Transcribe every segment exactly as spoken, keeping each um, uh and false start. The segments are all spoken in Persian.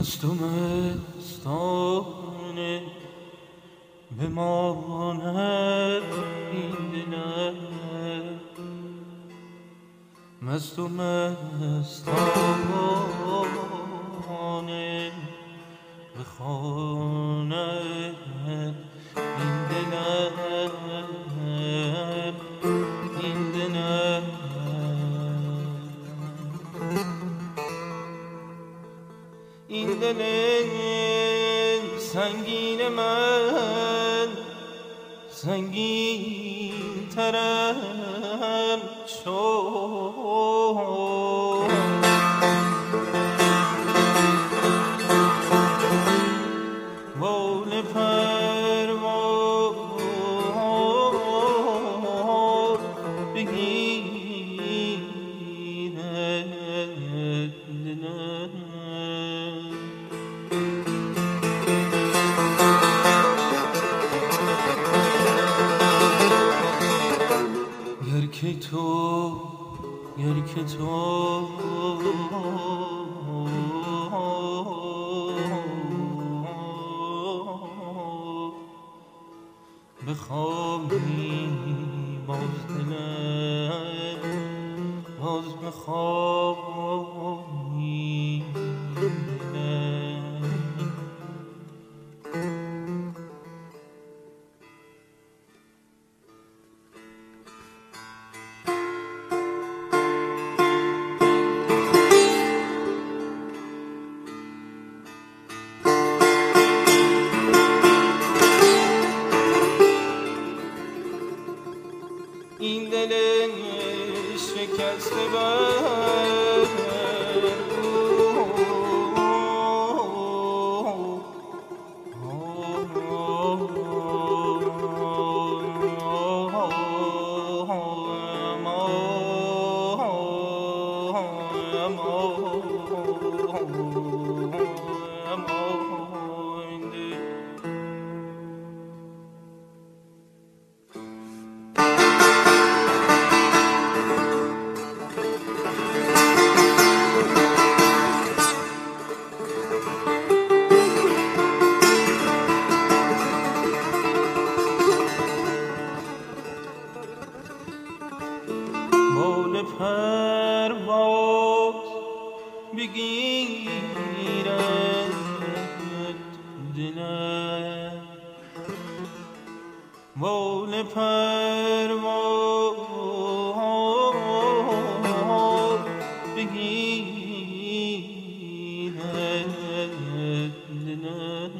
مستانه بماند این دلم، مست و مستانه بخواند این دلم، این دلم این دل سنگین من سنگین ترم شد، بال پرواز بگیرد دلم. گر که تو گر که تو بخوابی باز دلم باز بخوابی دلم. این دل شکسته بر بال پرواز بگیرد دلم، بال پرواز بگیرد دلم.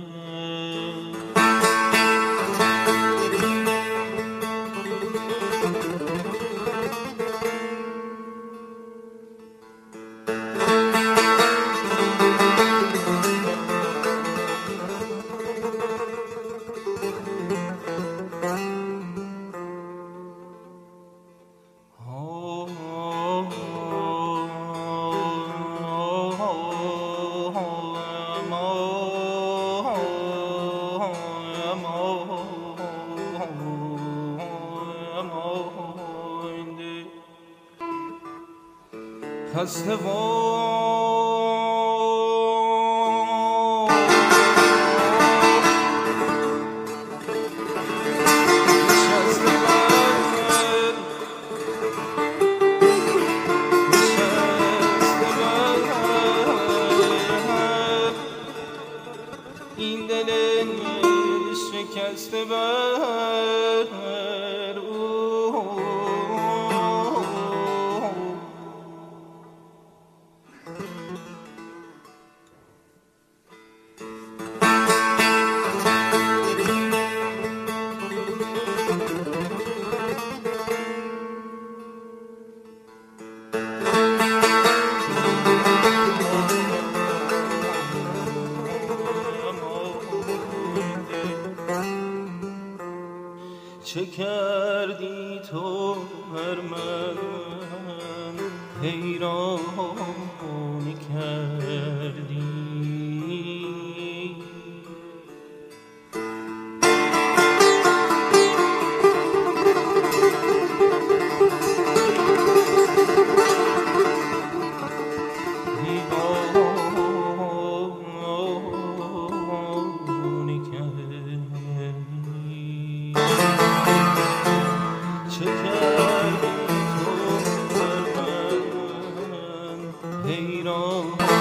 خسته و نشسته بر نشسته بر این دل شکسته بر چه کردی تو بر من حیران کردی، دیوانه حیران